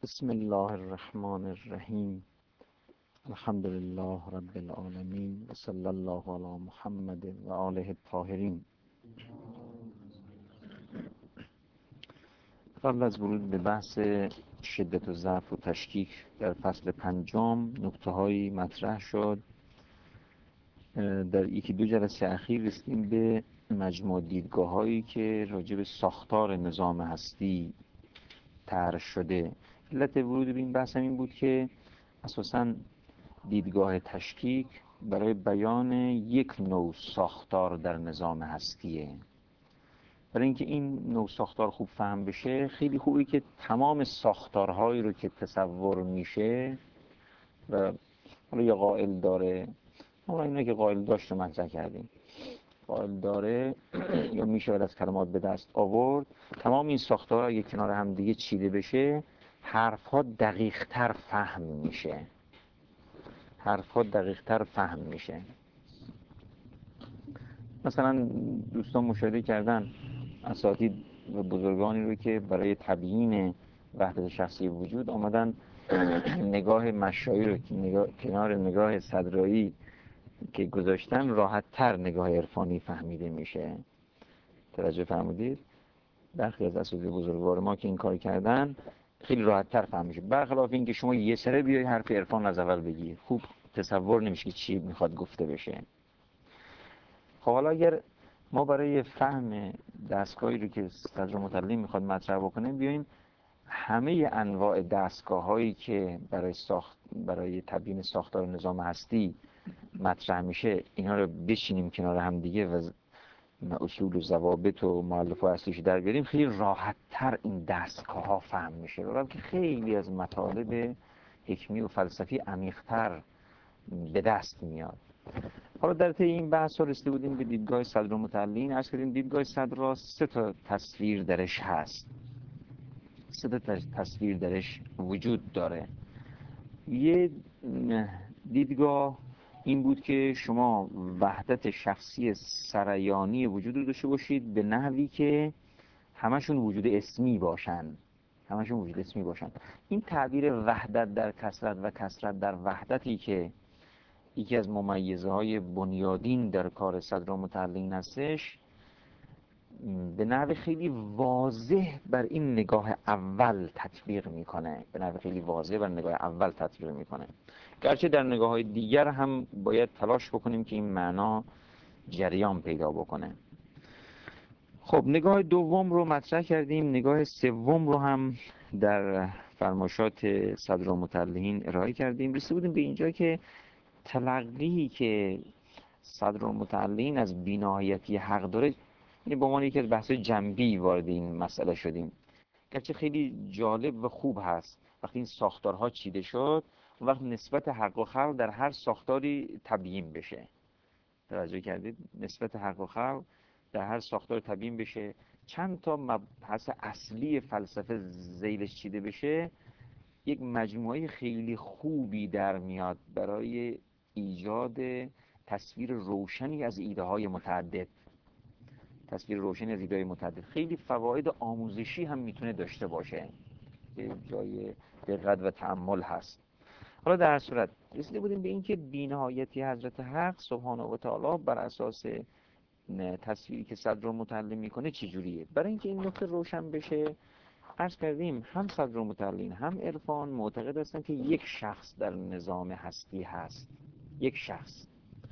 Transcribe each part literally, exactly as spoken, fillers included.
بسم الله الرحمن الرحیم. الحمد لله رب العالمین و صلی الله علی محمد و آله الطاهرین. قبل از ورود به بحث شدت و ضعف و تشکیک در فصل پنجم نکته هایی مطرح شد. در یکی دو جلسه اخیر رسیدیم به مجموع دیدگاه هایی که راجع به ساختار نظام هستی طرح شده. علت ورود به این بحث هم این بود که اساساً دیدگاه تشکیک برای بیان یک نوع ساختار در نظام هستیه. برای اینکه این نوع ساختار خوب فهم بشه خیلی خوبه که تمام ساختارهایی رو که تصور میشه و حالا یه قائل داره، حالا اینا که قائل داشت رو مطرح کردیم، قائل داره یا میشه از کلمات به دست آورد، تمام این ساختارها اگه کنار هم دیگه چیده بشه حرفها دقیق تر فهم میشه حرفها دقیق تر فهم میشه. مثلا دوستان مشاهده کردن اساتید و بزرگانی رو که برای تبیین وحدت شخصی وجود آمدن نگاه مشایی رو که نگاه، کنار نگاه صدرایی که گذاشتن راحت تر نگاه عرفانی فهمیده میشه. توجه فرمودید؟ برخی از اساتید بزرگوار ما که این کار کردن خیلی راحت تر فهم میشه، برخلاف این که شما یه سره بیای حرف عرفان از اول بگی خوب تصور نمیشه که چی میخواد گفته بشه. خب حالا اگر ما برای فهم دستگاهی رو که صدر متعلم میخواد مطرح بکنه بیایم همه انواع دستگاه هایی که برای ساخت برای تبیین ساختار نظام هستی مطرح میشه اینا رو بشینیم کنار هم دیگه و اصول و ضوابط و مؤلفه اصلیش در بیاریم، خیلی راحت تر این دستگاه ها فهم میشه و که خیلی از مطالب حکمی و فلسفی عمیق‌تر به دست میاد. حالا در طی این بحث ها رسیده بودیم به دیدگاه صدر متعلین. عرض کردیم دیدگاه صدر را سه تا تصویر درش هست، سه تا تصویر درش وجود داره. یه دیدگاه این بود که شما وحدت شخصی سریانی وجود رو داشته باشید به نحوی که همشون وجود اسمی باشن همشون وجود اسمی باشن. این تعبیر وحدت در کثرت و کثرت در وحدتی که یکی از ممیزه های بنیادین در کار صدر متعلین هستش به نحو خیلی واضح بر این نگاه اول تطبیق میکنه به نحو خیلی واضح بر نگاه اول تطبیق میکنه، گرچه در نگاه های دیگر هم باید تلاش بکنیم که این معنا جریان پیدا بکنه. خب نگاه دوم رو مطرح کردیم، نگاه سوم رو هم در فرمایشات صدر متعلین ارائه کردیم. رسیده بودیم به اینجا که تلقی که صدر متعلین از بی‌نهایتی حق داره، یعنی به عنوان یکی از بحث جنبی وارد این مسئله شدیم، گرچه خیلی جالب و خوب هست وقتی این ساختارها چیده شد اون وقت نسبت حق و خلق در هر ساختاری تبیین بشه. توجه کردید؟ نسبت حق و خلق در هر ساختار تبیین بشه، چند تا مبحث اصلی فلسفه ذیلش چیده بشه، یک مجموعه خیلی خوبی در میاد برای ایجاد تصویر روشنی از ایده های متعدد. تصویر روشنی از ایده های متعدد خیلی فواید آموزشی هم میتونه داشته باشه که جای دقت و تأمل هست. حالا در صورت رسیده بودیم به اینکه بی‌نهایتی حضرت حق سبحانه و تعالی بر اساس تصویری که صدر متعلم میکنه چجوریه. برای اینکه این نکته روشن بشه عرض کردیم هم صدر متعلین هم عرفان معتقد هستن که یک شخص در نظام هستی هست، یک شخص.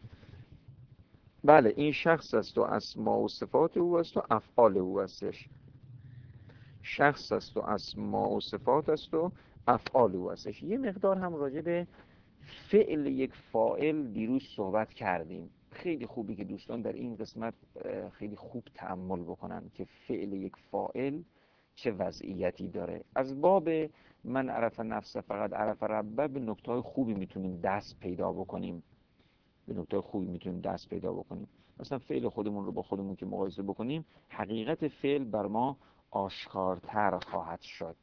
بله این شخص است و اسماء و صفات او است و افعال او هستش. شخص است و اسماء و صفات است و افعال او هستش. یه مقدار هم راجع به فعل یک فاعل دیروز صحبت کردیم. خیلی خوبی که دوستان در این قسمت خیلی خوب تأمل بکنن که فعل یک فاعل چه وضعیتی داره. از باب من عرف نفسه فقط عرف ربه به نکته خوبی میتونیم دست پیدا بکنیم به نکته خوبی میتونیم دست پیدا بکنیم. مثلا فعل خودمون رو با خودمون که مقایسه بکنیم حقیقت فعل بر ما آشکارتر خواهد شد.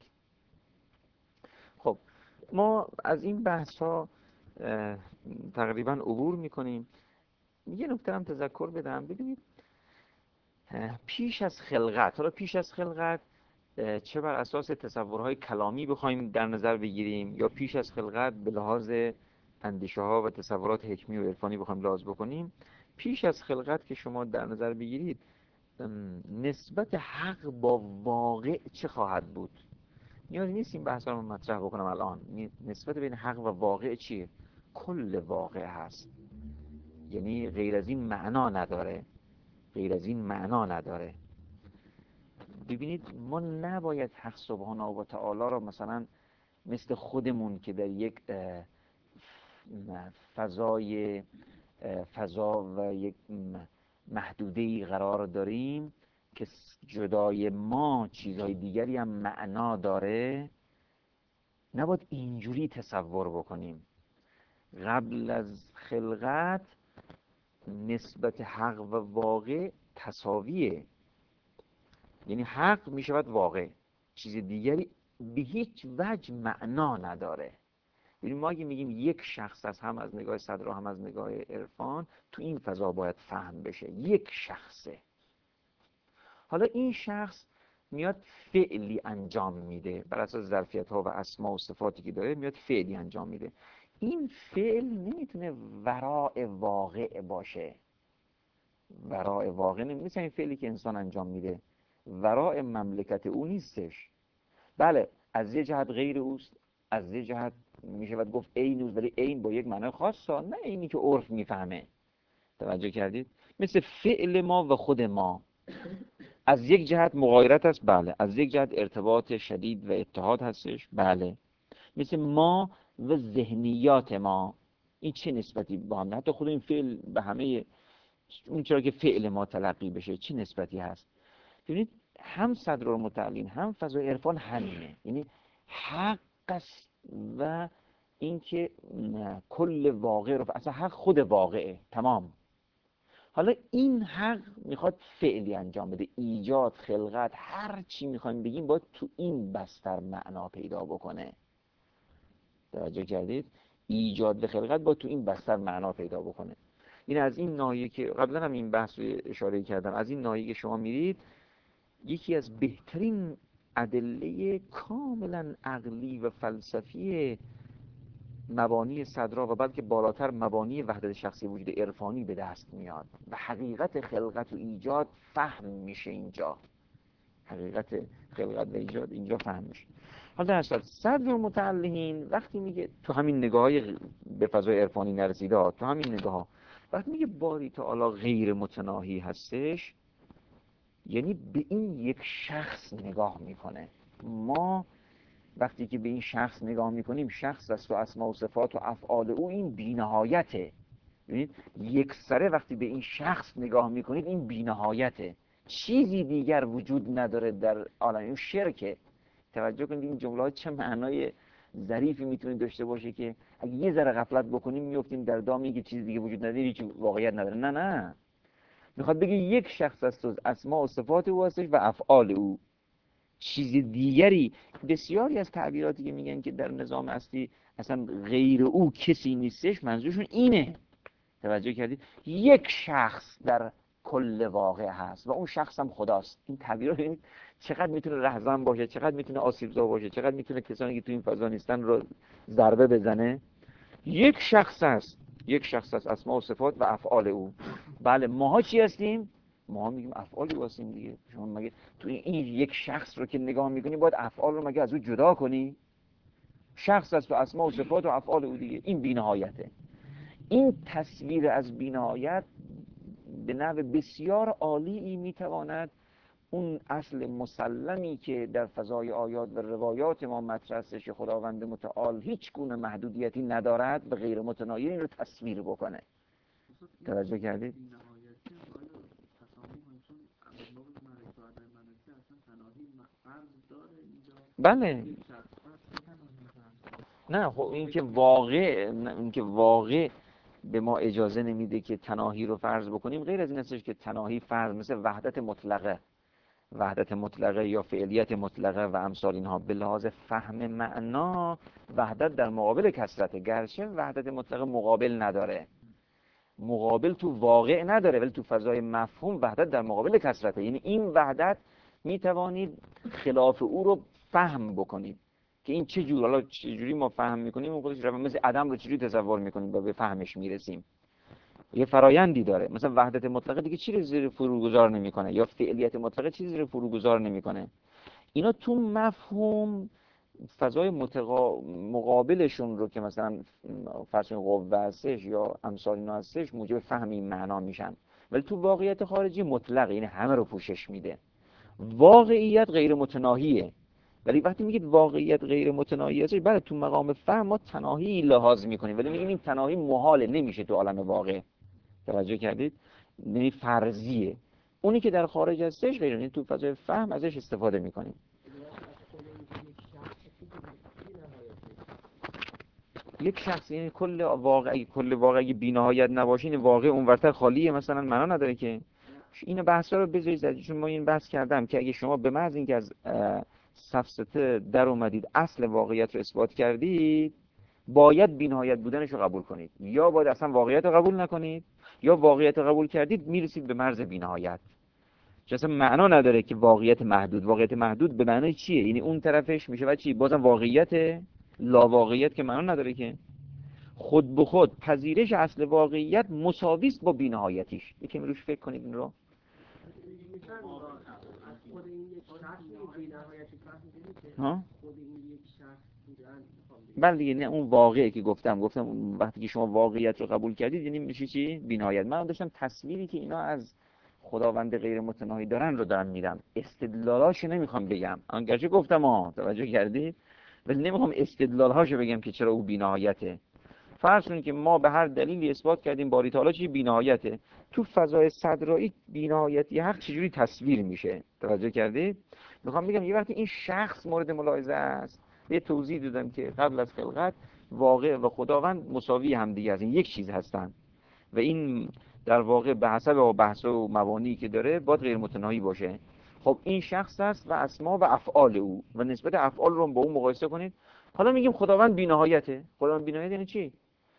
خب ما از این بحث ها تقریبا عبور میکنیم. یه نکته هم تذکر بدم. ببینید پیش از خلقت، حالا پیش از خلقت چه بر اساس تصورهای کلامی بخوایم در نظر بگیریم یا پیش از خلقت به لحاظ اندیشه ها و تصورات حکمی و عرفانی بخوایم لحاظ بکنیم. پیش از خلقت که شما در نظر بگیرید نسبت حق با واقع چه خواهد بود؟ نیازی نیست این بحث رو مطرح بکنم الان. نسبت بین حق و واقع چیه؟ کل واقع هست، یعنی غیر از این معنا نداره، غیر از این معنا نداره. ببینید ما نباید حق سبحانه و تعالی را مثلا مثل خودمون که در یک فضای فضا و یک محدوده‌ای قرار داریم که جدای ما چیزهای دیگری هم معنا داره، نباید اینجوری تصور بکنیم. قبل از خلقت نسبت حق و واقع تساویه، یعنی حق می شود واقع، چیز دیگری به هیچ وجه معنا نداره. یعنی ما اگه میگیم یک شخص از هم از نگاه صدرا هم از نگاه عرفان تو این فضا باید فهم بشه، یک شخصه. حالا این شخص میاد فعلی انجام میده بر اساس ظرفیت ها و اسما و صفاتی که داره، میاد فعلی انجام میده. این فعل نمیتونه وراء واقع باشه. وراء واقع نمیشه این فعلی که انسان انجام میده وراء مملکت او نیستش. بله از یه جهت غیر اوست، از یه جهت میشه باید گفت عین اوست، ولی عین با یک معنی خاصه، نه اینی که عرف میفهمه. توجه کردید؟ مثل فعل ما و خود ما از یک جهت مغایرت است، بله. از یک جهت ارتباط شدید و اتحاد هستش، بله. مثل ما و ذهنیات ما، این چه نسبتی با هم؟ حتی خود این فعل به همه اون چرا که فعل ما تلقی بشه چه نسبتی هست؟ ببینید هم صدرالمتعلین هم فضای عرفان همینه، یعنی حق است و اینکه کل واقع رو، اصلا حق خود واقعه، تمام. حالا این حق میخواد فعلی انجام بده، ایجاد، خلقت، هر چی میخوایم بگیم باید تو این بستر معنا پیدا بکنه. توجه کردید؟ ایجاد و خلقت باید تو این بستر معنا پیدا بکنه. این از این ناحیه که قبلا هم این بحث رو اشاره کردم، از این ناحیه که شما میرید یکی از بهترین ادله کاملا عقلی و فلسفی مبانی صدرا و بلکه بالاتر مبانی وحدت شخصی وجود عرفانی به دست میاد و حقیقت خلقت و ایجاد فهم میشه اینجا. حقیقت خلقت و ایجاد اینجا فهم میشه. حالا در اصل صدرالمتعلین وقتی میگه تو همین نگاه‌های به فضای عرفانی نرسیده ها، تو همین نگاه وقتی میگه باری تعالی غیر متناهی هستش، یعنی به این یک شخص نگاه میکنه. ما وقتی که به این شخص نگاه میکنیم، شخص است و اسما و صفات و افعال او این بی‌نهایته. ببینید یک سره وقتی به این شخص نگاه میکنید این بی‌نهایته، چیزی دیگر وجود نداره در عالم. این شرکه. توجه کنید این جملات چه معنای ظریفی میتونه داشته باشه که اگه یه ذره غفلت بکنیم میافتیم در دامی که چیز دیگه وجود نداره، هیچ واقعیت نداره. نه نه، میخواد بگه یک شخص است و اسما و صفات او هستش و افعال او، چیز دیگری. بسیاری از تعبیراتی که میگن که در نظام اصلی اصلا غیر او کسی نیستش، منظورشون اینه. توجه کردید؟ یک شخص در کل واقع هست و اون شخص هم خداست. این تعبیرها ببینید چقدر میتونه رهزن باشه، چقدر میتونه آسیبزا باشه، چقدر میتونه کسانی که تو این فضا نیستن رو ضربه بزنه. یک شخص هست، یک شخص هست، اسما و صفات و افعال او. بله ماها چی هستیم؟ ما میگیم افعال او هستیم دیگه. شما مگه تو این یک شخص رو که نگاه میکنی باید افعال رو مگه از او جدا کنی؟ شخص هست و اسما و صفات و افعال او دیگه. این بی‌نهایته. این تصویر از بی‌نهایت به نحو بسیار عالی میتواند اون اصل مسلمی که در فضای آیات و روایات ما مطرح است که خداوند متعال هیچ گونه محدودیتی ندارد به غیر متناهی، این رو تصویر بکنه. توجه کردید؟ بله. نه خب این که واقع این که واقع به ما اجازه نمیده که تناهی رو فرض بکنیم. غیر از این هستش که تناهی فرض مثل وحدت مطلقه، وحدت مطلقه یا فعلیت مطلقه و امثال اینها به لحاظ فهم معنا وحدت در مقابل کثرت، گرچه وحدت مطلقه مقابل نداره، مقابل تو واقع نداره، ولی تو فضای مفهوم وحدت در مقابل کثرته. یعنی این وحدت میتوانید خلاف او رو فهم بکنید که این چه جور، حالا چه جوری ما فهم میکنیم اون خودش روند، مثل عدم رو چجوری تصور میکنیم و به فهمش میرسیم. یه فرایندی داره. مثلا وحدت مطلقه دیگه چیزی زیر فروگذار نمیکنه، یا فعلیت مطلقه چیزی زیر فروگذار نمیکنه. اینا تو مفهوم فضای متقا... مقابلشون رو که مثلا فرض کنید قوه هستش یا امثال اینا هستش موجب فهم این معنا میشن، ولی تو واقعیت خارجی مطلق، یعنی همه رو پوشش میده. واقعیت غیر متناهیه، ولی وقتی میگید واقعیت غیر متناهی هستش، بله تو مقام فهم ما تناهی لحاظ میکنیم، ولی میگیم این تناهی محاله، نمیشه تو عالم واقع. توجه کردید؟ یعنی فرضیه. اونی که در خارج هستش غیر، یعنی تو فضای فهم ازش استفاده میکنیم. یک شخص یعنی کل واقعی، کل واقعی بی‌نهایت نباشه، این واقع اونورتر خالیه مثلا، معنا نداره که. این بحثا رو بذارید، چون ما این بحث کردم که اگه شما به محض اینکه از سفسطه در اومدید اصل واقعیت رو اثبات کردید، باید بی‌نهایت بودنش رو قبول کنید، یا باید اصلا واقعیت رو قبول نکنید، یا واقعیت رو قبول کردید میرسید به مرز بی‌نهایت. چون اصلا معنا نداره که واقعیت محدود، واقعیت محدود به معنای چیه؟ یعنی اون طرفش میشه بعد چی؟ بازم واقعیت لا واقعیت که معنا نداره که. خود به خود پذیرش اصل واقعیت مساوی است با بی‌نهایتیش. یکم روش فکر کنید این رو. ها؟ بله دیگه، نه اون واقعی که گفتم گفتم وقتی که شما واقعیت رو قبول کردید یعنی میشه چی؟ بی‌نهایت. من داشتم تصویری که اینا از خداوند غیر متناهی دارن رو دارم میدم، استدلالاشو نمیخوام بگم. آن گرچه گفتم ها، توجه کردید، ولی نمیخوام استدلالهاشو بگم که چرا او بی‌نهایته. فرض کنید که ما به هر دلیلی اثبات کردیم باری تعالی چی؟ بی‌نهایته. تو فضای صدرایی بی‌نهایتی حق چجوری تصویر میشه؟ توجه کردید؟ میخوام بگم یه وقتی این شخص مورد ملاحظه است، یه توضیح دادم که قبل از خلقت واقع و خداوند مساوی هم دیگه هستن، یک چیز هستن، و این در واقع به حسب بحث و مبانی که داره باید غیر متناهی باشه. خب این شخص است و اسما و افعال او، و نسبت افعال رو با اون مقایسه کنید. حالا میگیم خداوند بی‌نهایته. خداوند بی‌نهایت یعنی چی؟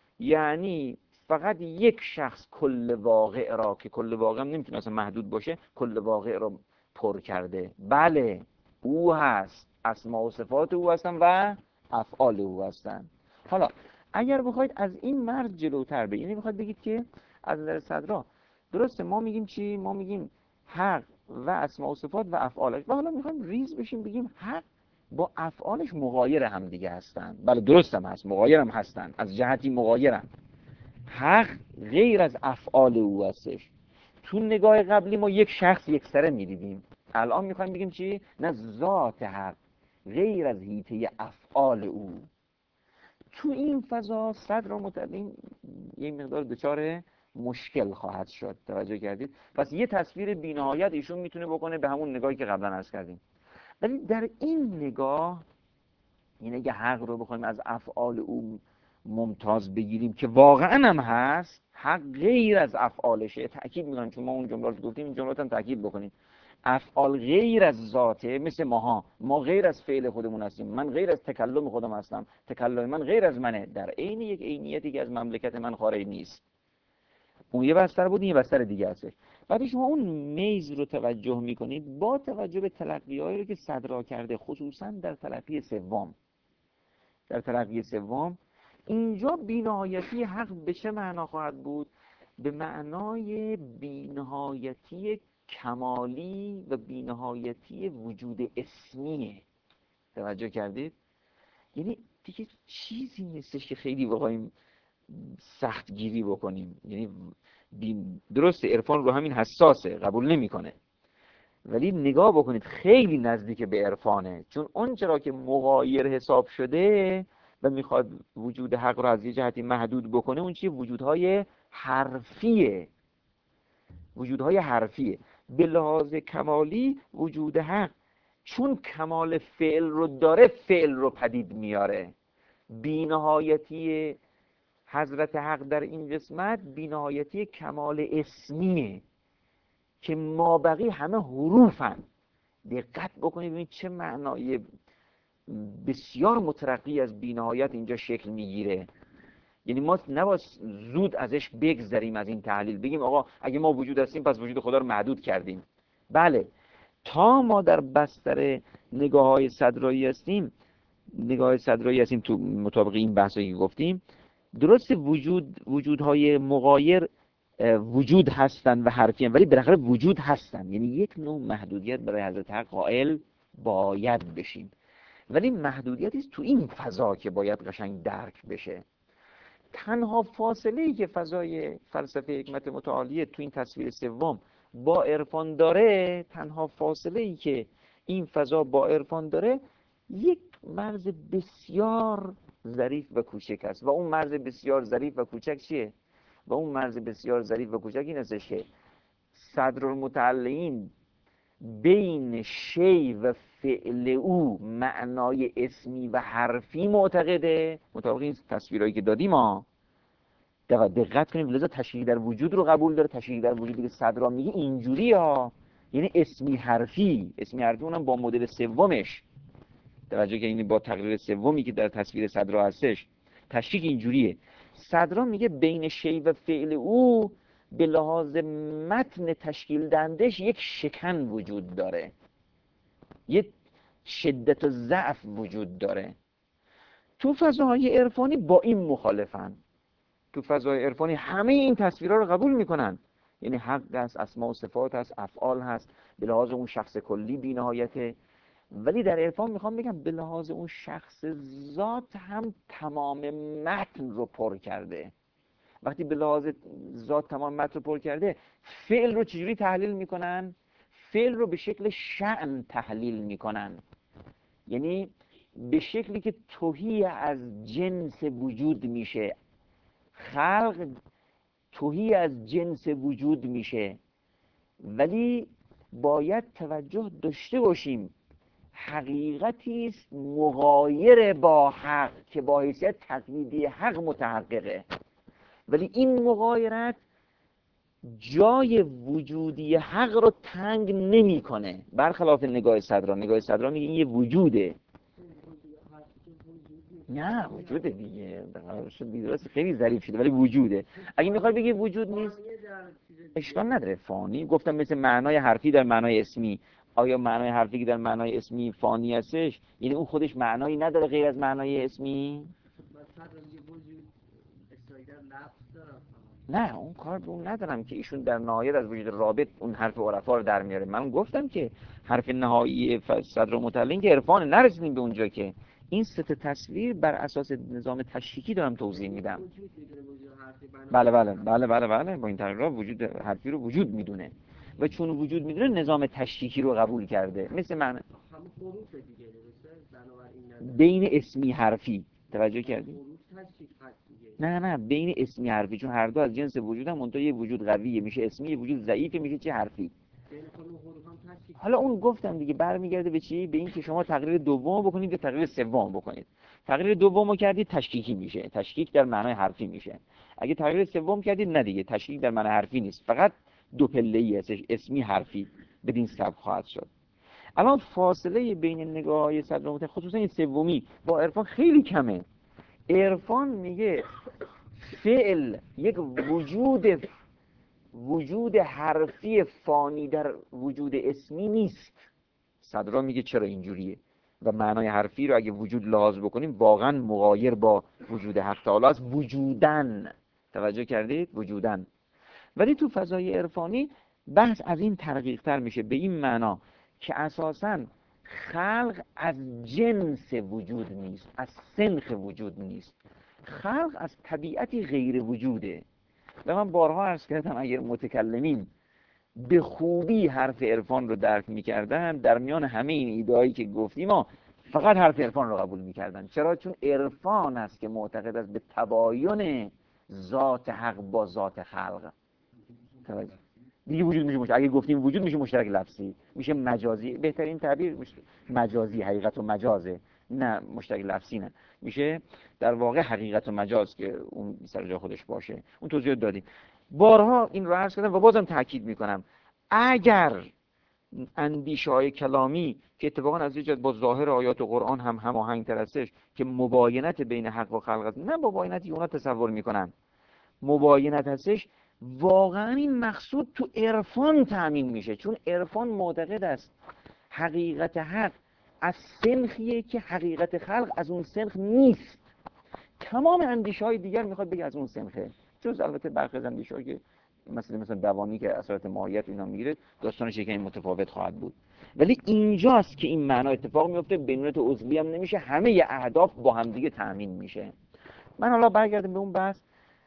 یعنی فقط یک شخص کل واقع را، که کل واقع هم نمیتونه اصلا محدود باشه، کل واقع را پر کرده. بله او هست، اسما و صفات او هستن و افعال او هستن. حالا اگر بخواید از این مرز جلوتر بگید، یعنی بخواید بگید که از نظر صدرا درسته، ما میگیم چی؟ ما میگیم حق و اسما و صفات و افعالش، و حالا میخوایم ریز بشیم بگیم حق با افعالش مغایر هم دیگه هستن. بله درست هم هست، مغایر هم هستن، از جهتی مغایرن. حق غیر از افعال او هستش. تو نگاه قبلی ما یک شخص یک سره میدیدیم، الان میخوایم بگیم چی؟ نه، ذات حق غیر از حیطه افعال او. تو این فضا صدر متعلم یه مقدار دچار مشکل خواهد شد. توجه کردید؟ پس یه تصویر بی‌نهایت ایشون میتونه بکنه به همون نگاهی که قبلا عرض کردیم، ولی در این نگاه، این اگه حق رو بخوایم از افعال او ممتاز بگیریم که واقعا هم هست، حق غیر از افعالشه. تأکید میکنم چون ما اون جملات رو گفتیم، این جملات هم تأکید بکنیم. افعال غیر از ذاته، مثل ماها، ما غیر از فعل خودمون هستیم، من غیر از تکلم خودم هستم، تکلم من غیر از منه، در عین یک عینیتی که از مملکت من خارج نیست. اون یه بستر بود، این یه بستر دیگه هستش. وقتی شما اون میز رو توجه میکنید با توجه به تلقی‌هایی رو که صدرا کرده، خصوصا در تلقی سوم، در تلقی سوم اینجا بی‌نهایتی حق به چه معنا خواهد بود؟ به معنای بی‌نهایتی کمالی و بی‌نهایتی وجود اسمیه. توجه کردید؟ یعنی دیگه چیزی نیستش که خیلی بخوایم سخت گیری بکنیم. یعنی درسته عرفان رو همین حساسه، قبول نمیکنه، ولی نگاه بکنید خیلی نزدیک به عرفانه، چون اون چرا که مغایر حساب شده و میخواد وجود حق رو از یه جهتی محدود بکنه، اون چیه؟ وجودهای حرفیه. وجودهای حرفیه. به لحاظ کمالی وجود حق چون کمال فعل رو داره، فعل رو پدید میاره. بی‌نهایتی حضرت حق در این قسمت بی‌نهایتی کمال اسمیه که مابقی همه حروفن. دقت بکنید ببینید چه معنای بسیار مترقی از بی‌نهایت اینجا شکل میگیره. یعنی ما نباید زود ازش بگذریم، از این تحلیل بگیم آقا اگه ما وجود هستیم پس وجود خدا رو محدود کردیم. بله تا ما در بستر نگاه های صدرایی هستیم نگاه صدرایی هستیم تو مطابق این بحثایی که گفتیم، درست وجود وجودهای مغایر وجود هستن و حرفی هستن، ولی بالاخره وجود هستن. یعنی یک نوع محدودیت برای حضرت حق قائل باید بشیم، ولی محدودیتی است تو این فضا که باید قشنگ درک بشه. تنها فاصله ای که فضای فلسفه حکمت متعالیه تو این تصویر سوم با عرفان داره، تنها فاصله ای که این فضا با عرفان داره یک مرز بسیار ظریف و کوچک است. و اون مرز بسیار ظریف و کوچک چیه؟ و اون مرز بسیار ظریف و کوچک این است که صدرالمتعلقین بین شی و فعل او معنای اسمی و حرفی معتقده، مطابق این تصویرهایی که دادیم ها دقت کنیم. لذا تشریح در وجود رو قبول داره. تشریح در وجودی که صدرا میگه اینجوری ها، یعنی اسمی حرفی. اسمی حرفی اونم با مدل سومش، توجه که این با تقریر سومی که در تصویر صدرا هستش، تشریح اینجوریه. صدرا میگه بین شی و فعل او به لحاظ متن تشکیل دهندش یک شکن وجود داره، یک شدت و ضعف وجود داره. تو فضاهای عرفانی با این مخالفن. تو فضای عرفانی همه این تصویرها رو قبول میکنن، یعنی حق هست، اسماء و صفات هست، افعال هست، به لحاظ اون شخص کلی بی‌نهایته. ولی در عرفان میخوام بگم به لحاظ اون شخص ذات هم تمام متن رو پر کرده. وقتی به لحاظ ذات تمام متن رو پر کرده، فعل رو چجوری تحلیل میکنن؟ فعل رو به شکل شأن تحلیل میکنن، یعنی به شکلی که تهی از جنس وجود میشه. خلق تهی از جنس وجود میشه، ولی باید توجه داشته باشیم حقیقتی است مغایر با حق که با حیثیت تقلیدی حق متحققه، ولی این مغایرت جای وجودی حق رو تنگ نمیکنه، برخلاف نگاه صدرا. نگاه صدرا میگه این یه وجوده. نه وجوده دیگه، درست خیلی ظریف شده ولی وجوده. اگه میخوای بگی وجود نیست اشکال نداره. فانی گفتم مثل معنای حرفی در معنای اسمی. آیا معنای حرفی که در معنای اسمی فانی هستش؟ یعنی اون خودش معنایی نداره غیر از معنای اسمی؟ نه اون کار به اون ندارم که ایشون در نهایت از وجود رابط اون حرف عرفا رو در میاره. من گفتم که حرف نهایی صدرالمتعلقین که عرفان، نرسیدیم به اونجا که این سه تا تصویر بر اساس نظام تشریکی دارم توضیح میدم. بله بله بله بله بله با این تقریرها وجود حرفی رو وجود میدونه و چون وجود میدونه نظام تشریکی رو قبول کرده. مثل معنی بین اسمی حرفی، توجه کردی؟ نه نه بین اسمی حرفی، چون هر دو از جنس وجود هم منتها یه وجود قویه میشه اسمی، یه وجود ضعیفه میشه چه حرفی. حالا اون گفتم دیگه برمیگرده به چی؟ به این که شما تقریر دوم بکنید یا تقریر سوم بکنید. تقریر دوم رو کردید تشکیکی میشه، تشکیک در معنای حرفی میشه. اگه تقریر سوم کردید نه دیگه، تشکیک در معنای حرفی نیست، فقط دو پله‌ای هستش، اسمی حرفی، بدین سبک خواهد شد. الان فاصله بین نگاه‌های صدر خصوصا این سومی با عرفان خیلی کمه. عرفان میگه فعل یک وجود وجود حرفی فانی در وجود اسمی نیست. صدرا میگه چرا اینجوریه و معنای حرفی رو اگه وجود لحاظ بکنیم واقعا مغایر با وجود حق تعالی است وجودن. توجه کردید؟ وجودن. ولی تو فضای عرفانی بحث از این ترقیق تر میشه به این معنا که اساساً خلق از جنس وجود نیست، از سنخ وجود نیست. خلق از طبیعتی غیر وجوده. و من بارها عرض کردم اگر متکلمین به خوبی حرف عرفان رو درک میکردن، در میان همه این ایده‌هایی که گفتیم ما فقط حرف عرفان رو قبول میکردن. چرا؟ چون عرفان است که معتقد است به تباین ذات حق با ذات خلق. توجه دیگه وجود میشه مشترک. اگه گفتیم وجود میشه مشترک لفظی، میشه مجازی. بهترین تعبیر مجازی، حقیقت و مجازه، نه مشترک لفظی نه، میشه در واقع حقیقت و مجاز که اون سر جای خودش باشه. اون توضیح دادیم بارها، این رو عرض کردم و بازم تاکید میکنم. اگر اندیشه های کلامی که اتفاقا از یه جهت با ظاهر آیات و قرآن هم هماهنگ تر هستش که مباینت بین حق و خلق است، نه مباینتی اونا تصور میکنن، مباینت هستش واقعا این مقصود تو عرفان تأمین میشه، چون عرفان معتقد است حقیقت حق از سنخیه که حقیقت خلق از اون سنخ نیست. تمام اندیشه های دیگر میخواد بگه از اون سنخه، جز البته برخی از اندیشه های که مثلا مثلا دوانی که اثرات ماهیت اینا میگیره داستانش یکمی متفاوت خواهد بود. ولی اینجاست که این معنا اتفاق میفته، بینونت عضوی هم نمیشه، همه اهداف با همدیگه تأمین میشه. من حالا برگردم به اون بحث.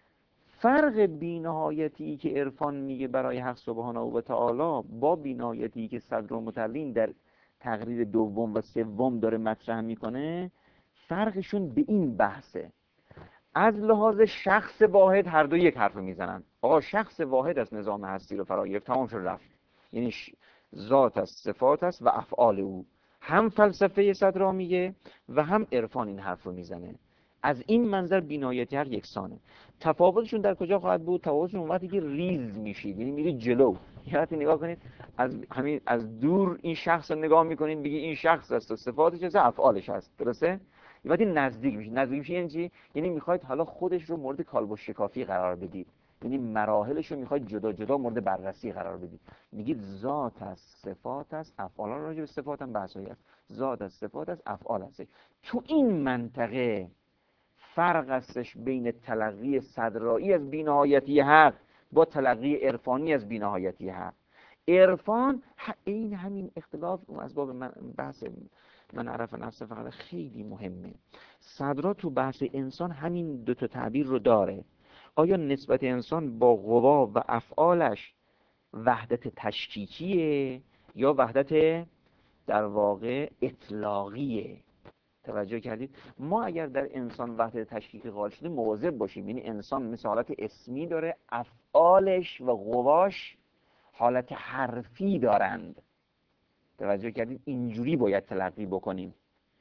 فرق بی‌نهایتی که عرفان میگه برای حق سبحانه و تعالی با بی‌نهایتی که صدرالمتعلین در تقریر دوم و سوم داره مطرح میکنه، فرقشون به این بحثه. از لحاظ شخص واحد هر دو یک حرف میزنن. آقا شخص واحد از نظام هستی رو فرا گرفت، تمام شد رفت. یعنی ذات است، صفات است و افعال او. هم فلسفه صدرا میگه و هم عرفان این حرف رو میزنه. از این منظر بی‌نهایتی هر یکسانه. تفاوتشون در کجا خواهد بود؟ تفاوتشون اون وقتی که ریز میشید، یعنی میرید جلو. یه وقتی نگاه کنید از همین از دور این شخص رو نگاه میکنید، بگی این شخص است و صفاتش است، افعالش است، درسته؟ یه وقتی نزدیک میشید، نزدیک میشید یعنی چی؟ یعنی میخواید حالا خودش رو مورد کالبد شکافی قرار بدید، یعنی مراحلش رو میخواید جدا جدا مورد بررسی قرار بدید. میگید ذات است، صفات است، افعال. راجع به صفات هم بحثایی است. ذات است، صفات است، افعال است. تو این منطقه فرق استش بین تلقی صدرایی از بی‌نهایتی حق با تلقی عرفانی از بی‌نهایتی حق. عرفان این همین اختلاف اون اسباب من بحث من عرف نفس فقط خیلی مهمه. صدرا تو بحث انسان همین دو تا تعبیر رو داره. آیا نسبت انسان با قوا و افعالش وحدت تشکیکیه یا وحدت در واقع اطلاقیه؟ توجه کردید؟ ما اگر در انسان وحدت تشکیکی قائل شدیم مواظب باشیم، یعنی انسان مثل حالت اسمی داره، افعالش و قواش حالت حرفی دارند. توجه کردید؟ اینجوری باید تلقی بکنیم.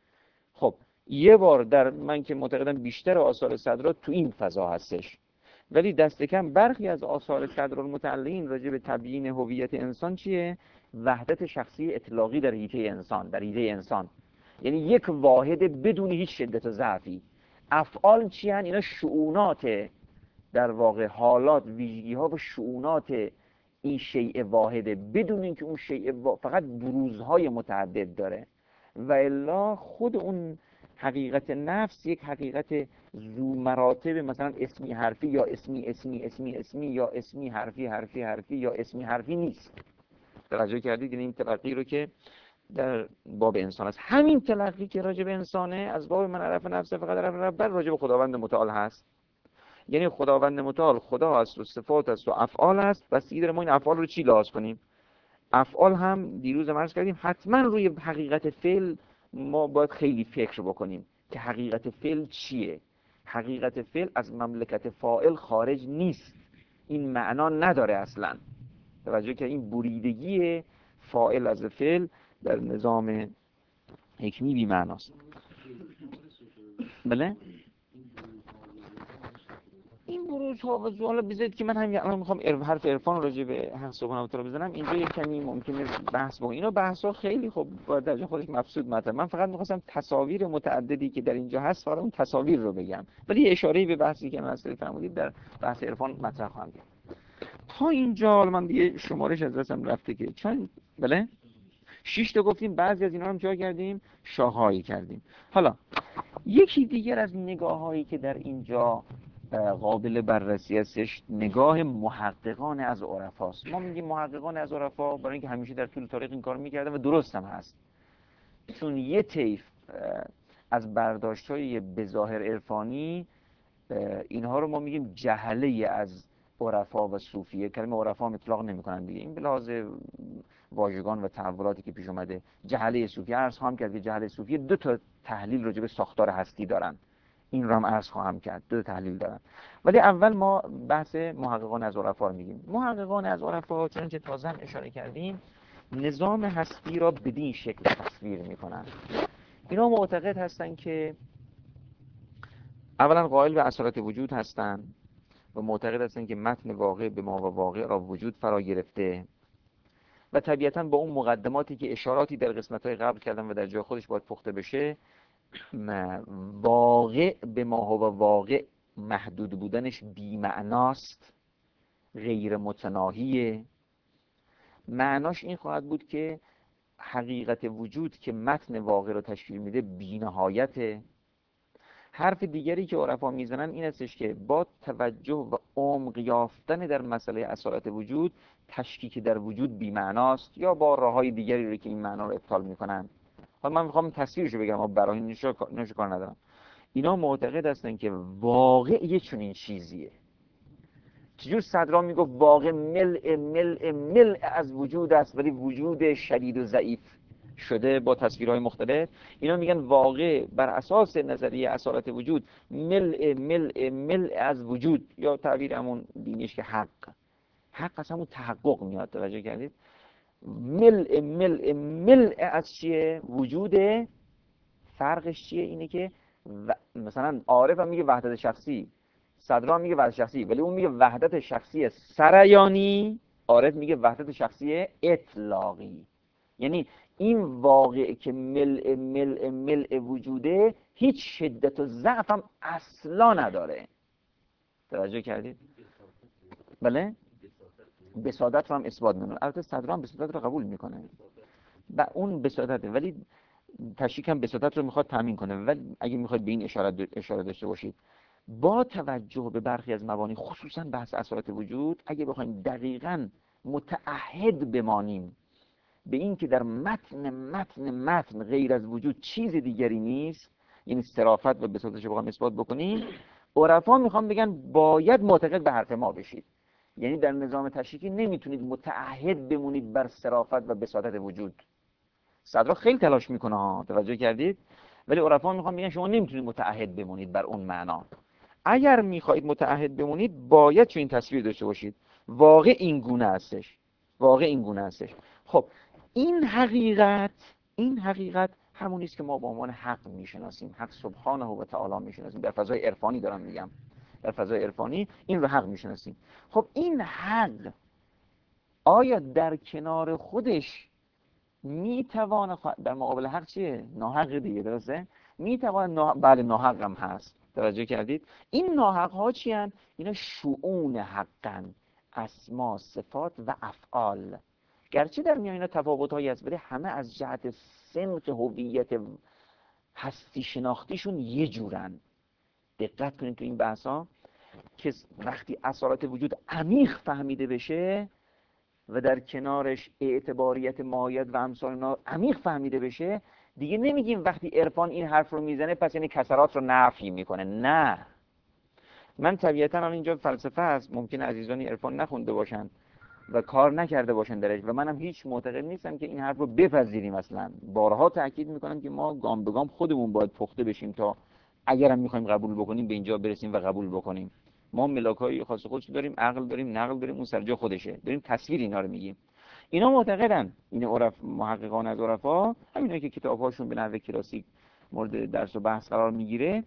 خب یه بار در من که معتقدم بیشتر آثار صدرا تو این فضا هستش، ولی دست کم برخی از آثار صدرالمتعلین راجع به تبیین هویت انسان چیه؟ وحدت شخصی اطلاقی در حیطه انسان، در حیطه انسان، یعنی یک واحد بدون هیچ شدت و ضعفی. افعال چی هن؟ اینا شؤونات، در واقع حالات، ویژگی ها و شؤونات این شیء واحده، بدون اینکه اون شیء وا... فقط بروزهای متعدد داره. و الا خود اون حقیقت نفس یک حقیقت ذو مراتب، مثلا اسمی حرفی یا اسمی اسمی اسمی اسمی یا اسمی حرفی حرفی حرفی یا اسمی حرفی نیست. توجه کردید؟ این تلقی رو که در باب انسان است، همین تلقی که راجع به انسانه از باب من عرف نفسه فقط عرف رب راجع به خداوند متعال هست. یعنی خداوند متعال خدا است و صفات است و افعال است. بس دیگه ما این افعال رو چی لحاظ کنیم؟ افعال هم دیروز هم عرض کردیم حتما روی حقیقت فعل ما باید خیلی فکر بکنیم که حقیقت فعل چیه. حقیقت فعل از مملکت فاعل خارج نیست، این معنا نداره اصلا. توجه که این بریدگی فاعل از فعل در نظام حکمی بی معناست. بله؟ این بروز ها و زوالا بذارید که من هم الان میخوام حرف عرفان راجع به حق سبحانه و تعالی بزنم، اینجا یک کمی ممکنه بحث بکنم. اینا بحث ها خیلی خب در جای خودش مبسوط مطرح. من فقط میخواستم تصاویر متعددی که در اینجا هست فقط اون تصاویر رو بگم، ولی اشاره به بحثی که مسئله فرمودید در بحث عرفان مطرح خواهم کرد. تا اینجا من دیگه شمارش از دستم رفته که چند بله شش تا گفتیم، بعضی از اینا هم چیکار کردیم؟ شاهایی کردیم. حالا یکی دیگر از نگاه‌هایی که در اینجا قابل بررسی هستش، نگاه محققان از عرفاست. ما میگیم محققان از عرفا برای اینکه همیشه در طول تاریخ این کار میکردن و درست هم هست، چون یه طیف از برداشت‌های بظاهر عرفانی اینها رو ما میگیم جهله از عرفا و صوفیه. کلمه عرفا هم اطلاق نمی‌کنن دیگه، این به لحاظ واژگان و تحولاتی که پیش اومده. جهله صوفیه عرض خواهم کرد که جهله صوفیه دو تا تحلیل راجع به ساختار هستی دارن، این رو هم عرض خواهم کرد، دو تا تحلیل دارن. ولی اول ما بحث محققان از عرفا رو میگیم. محققان از عرفا چنانچه تازه اشاره کردیم نظام هستی را بدین شکل تصویر میکنن. اینا معتقد هستن که اولا قائل به اصالت وجود هستن و معتقد هستن که متن واقع به ما و واقع را وجود فرا گرفته و طبیعتاً با اون مقدماتی که اشاراتی در قسمت‌های قبل کردن و در جای خودش باید پخته بشه، واقع به ما و واقع محدود بودنش بی‌معناست غیر متناهیه. معناش این خواهد بود که حقیقت وجود که متن واقع رو تشکیل میده بی‌نهایته. حرف دیگری که عرفا میزنن این استش که با توجه و عمق یافتن در مسئله اصالت وجود، تشکیک در وجود بی‌معناست، یا با راههای دیگری رو که این معنا رو ابطال میکنن. حالا من میخوام تصویرشو بگم و برای نشو کار ندارم. اینا معتقد هستن که واقع یه چنین چیزیه. چجور صدرا میگفت واقع ملء ملء ملء از وجود است ولی وجود شدید و ضعیف شده با تصویرهای مختلف. اینا میگن واقع بر اساس نظریه اصالت وجود ملء ملء ملء از وجود، یا تعبیر همون دینیش که حق حق از همون تحقق میاد. توجه کردید؟ ملء ملء ملء از چیه؟ وجوده. فرقش چیه؟ اینه که و... مثلا عارف هم میگه وحدت شخصی، صدرا میگه وحدت شخصی، ولی اون میگه وحدت شخصی سریانی، عارف میگه وحدت شخصی اطلاقی. یعنی این واقع که ملء ملء ملء وجوده هیچ شدت و ضعف هم اصلا نداره. توجه کردید؟ بله؟ بسادت رو هم اثبات میکنه. البته صدرا هم بسادت رو قبول میکنه و اون بسادته، ولی تشریک هم بساطت رو میخواد تامین کنه. ولی اگه میخواید به این اشاره اشاره داشته باشید، با توجه به برخی از مبانی خصوصا بحث اصالت وجود، اگه بخوایم دقیقاً متعهد بمانیم به این که در متن متن متن غیر از وجود چیز دیگری نیست، یعنی صرافت و بساطتش رو بخوایم اثبات بکنیم، عرفا میخوام بگن باید معتقد به حرف ما بشید. یعنی در نظام تشریکی نمیتونید متعهد بمونید بر صرافت و بساطت وجود. صدرا خیلی تلاش میکنه ها، توجه کردید؟ ولی عرفا میخوان بگن شما نمیتونید متعهد بمونید بر اون معنا. اگر میخواهید متعهد بمونید باید چون این تصویر داشته باشید واقع این گونه هستش، واقع این گونه هستش. خب این حقیقت این حقیقت همونی است که ما به عنوان حق میشناسیم، حق سبحانه و تعالی میشناسیم. در فضای عرفانی دارم میگم، در فضای عرفانی این رو حق میشناسیم. خب این حق آیا در کنار خودش میتوانه در مقابل حق چیه؟ ناحق دیگه، درسته؟ میتوانه نا... بله ناحق هم هست. توجه کردید؟ این ناحق ها چی هن؟ اینا شؤون حقن، اسما، صفات و افعال. گرچه در میان اینا تفاوت هایی هست ولی همه از جهت سمت هویت هستی شناختیشون یه جورن. دقت کنید تو این بحث ها که وقتی اصالت وجود عمیق فهمیده بشه و در کنارش اعتباریت ماهیت و امثال اینا عمیق فهمیده بشه، دیگه نمیگیم وقتی عرفان این حرف رو میزنه پس یعنی کسرات رو نفی میکنه. نه، من طبیعتا هم اینجا فلسفه هست، ممکنه عزیزانی عرفان نخونده باشن و کار نکرده باشن درش و منم هیچ معتقد نیستم که این حرف رو بپذیریم. اصلا بارها تاکید میکنم که ما گام به گام خودمون باید پخته بشیم تا اگرم میخوایم قبول بکنیم به اینجا برسیم و قبول بکنیم. ما ملاکای خاص خودش داریم، عقل داریم، نقل داریم، اون سر جا خودشه، داریم تصویر اینا رو میگیم. اینا معتقدن، این عرف محققان از عرفا، همینایی که کتاب‌هاشون به نحو کلاسیک مورد درس و بحث قرار میگیره،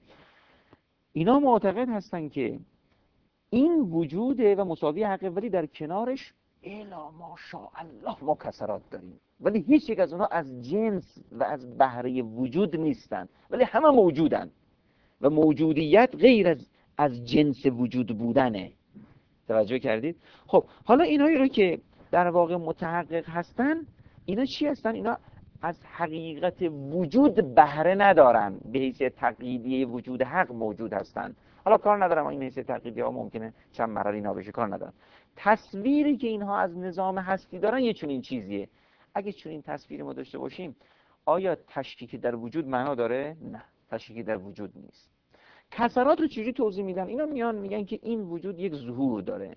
اینا معتقد هستن که این وجوده و مساوی حقه، ولی در کنارش الا ماشاءالله ما کسرات داریم، ولی هیچ یک از اونها از جنس و از بهره وجود نیستن، ولی همه موجودن و موجودیت غیر از از جنس وجود بودنه. توجه کردید؟ خب حالا اینایی رو که در واقع متحقق هستن، اینا چی هستن؟ اینا از حقیقت وجود بهره ندارن، به حیث تقییدی وجود حق موجود هستن. حالا کار ندارم این حیث تقییدی ها ممکنه چند مرحله اینا بشه، کار ندارم. تصویری که اینها از نظام هستی دارن یه چنین چیزیه. اگه چنین تصویری ما داشته باشیم، آیا تشکیک در وجود معنا داره؟ نه، تشکیک در وجود نیست. کسرات رو چجوری توضیح میدن؟ اینا میان میگن که این وجود یک ظهور داره.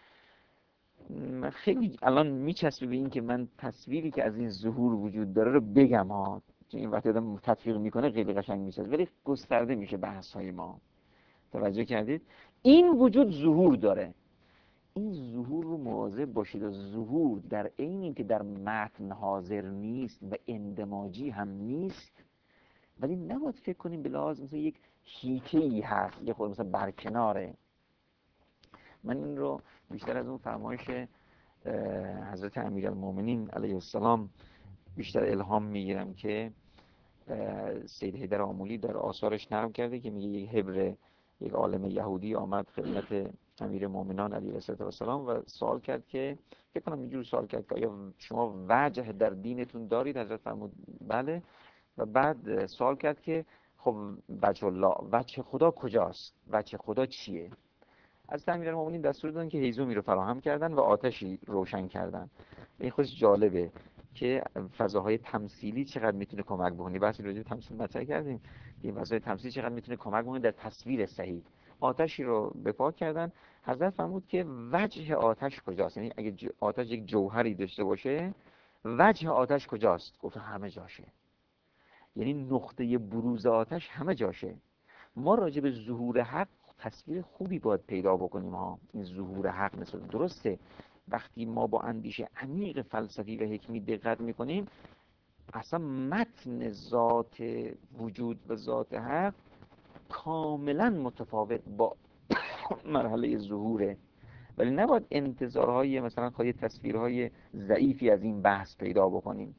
خیلی الان میچسبه به این که من تصویری که از این ظهور وجود داره رو بگم ها، چون این وقتی آدم تطبیق میکنه خیلی قشنگ میشه ولی گسترده میشه بحث های ما. توجه کردید؟ این وجود ظهور داره. این ظهور رو مواظب باشید. و ظهور در عین اینکه در متن حاضر نیست و اندماجی هم نیست، ولی نباید فکر کنیم به لحاظ مثلا یک هیته‌ای هست، یه خورده مثلا برکناره. من این رو بیشتر از اون فرمایش حضرت امیرالمومنین علیه السلام بیشتر الهام میگیرم که سید حیدر آمولی در آثارش نقل کرده که میگه یک حبر، یک عالم یهودی آمد خدمت امیر مومنان علیه السلام و سوال کرد که فکر کنم اینجور سوال کرد که آیا شما وجه در دینتون دارید؟ حضرت فرمود بله. و بعد سوال کرد که خب وجه الله، وجه خدا کجاست؟ وجه خدا چیه؟ از امیرالمومنین دستور دادن که هیزومی رو فراهم کردن و آتشی روشن کردن. این خودش جالبه که فضاهای تمثیلی چقدر میتونه کمک بکنه. بحث راجع به تمثیل مطرح کردیم. این فضای تمثیلی چقدر میتونه کمک بکنه در تصویر صحیح. آتشی رو به پا کردن. حضرت فرمود که وجه آتش کجاست؟ یعنی اگه آتش یک جوهری داشته باشه، وجه آتش کجاست؟ گفت همه جاشه. یعنی نقطه بروز آتش همه جاشه. ما راجع به ظهور حق تصویر خوبی باید پیدا بکنیم ها. این ظهور حق مثل درسته وقتی ما با اندیشه عمیق فلسفی و حکمی دقت میکنیم، اصلا متن ذات وجود و ذات حق کاملا متفاوت با مرحله ظهوره. ولی نباید انتظارهای مثلا خواهی تصویرهای ضعیفی از این بحث پیدا بکنیم.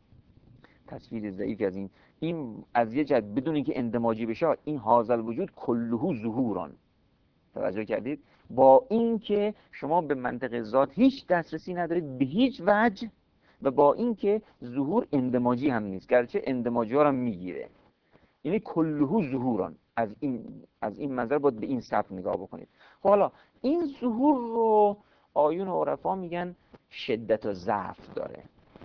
تصویر ضعیفی از این این از یه جد بدون اینکه اندماجی بشه، این حاصل وجود کلهو ظهوران. توجه کردید؟ با اینکه شما به منطق ذات هیچ دسترسی ندارید به هیچ وجه، و با اینکه ظهور اندماجی هم نیست، گرچه اندماجی ها رو میگیره. یعنی کلهو ظهوران. از این از این منظر باید به این سطح نگاه بکنید. خب حالا این ظهور رو آیون و عرفا میگن شدت و ضعف داره.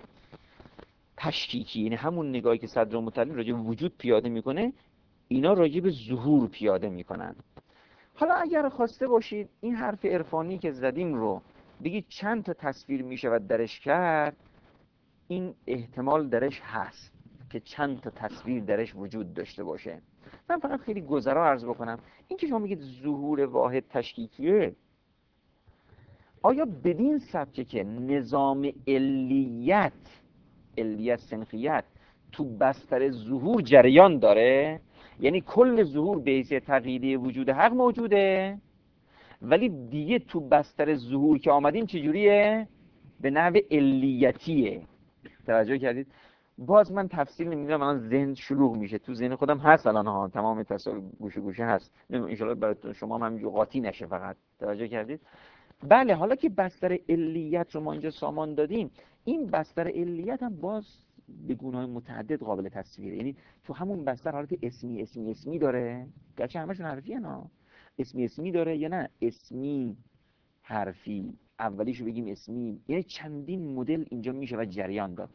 تشکیکی، یعنی همون نگاهی که صدر متعلم راجع به وجود پیاده میکنه، اینا راجع به ظهور پیاده میکنن. حالا اگر خواسته باشید این حرف عرفانی که زدیم رو بگید چند تا تصویر میشود درش کرد، این احتمال درش هست که چند تا تصویر درش وجود داشته باشه. من فقط خیلی گذرا عرض بکنم، این که شما میگید ظهور واحد تشکیکیه، آیا بدین سبکه که نظام علیت علیت سنخیت تو بستر ظهور جریان داره، یعنی کل ظهور به حیث تقییدی وجود حق موجوده، ولی دیگه تو بستر ظهور که آمدیم چجوریه؟ به نحو علیتیه. توجه کردید؟ باز من تفصیل نمیدونم، الان ذهن شلوغ میشه، تو ذهن خودم هست الان ها، تمام تصاویر گوشه گوشه هست، ان شاء الله براتون شما هم همینجور قاطی نشه فقط. توجه کردید؟ بله، حالا که بستر علیت رو ما اینجا سامان دادیم، این بستر علیت هم باز به گونه‌های متعدد قابل تصویره. یعنی تو همون بستر حالت اسمی اسمی اسمی داره، گرچه همشون حرفی ها، اسمی اسمی داره یا نه اسمی حرفی، اولیشو بگیم اسمی، یعنی چندین مدل اینجا میشه و جریان داد،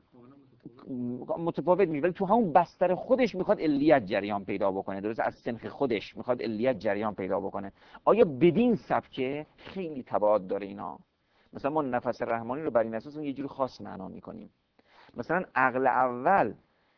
متفاوت میشه، ولی تو همون بستر خودش میخواد علیت جریان پیدا بکنه. درست از سنخ خودش میخواد علیت جریان پیدا بکنه. آیا بدین سبکه؟ خیلی تبعات داره اینا. مثلا ما نفس رحمانی رو بر این اساس یه جور خاص معنا میکنیم. مثلا عقل اول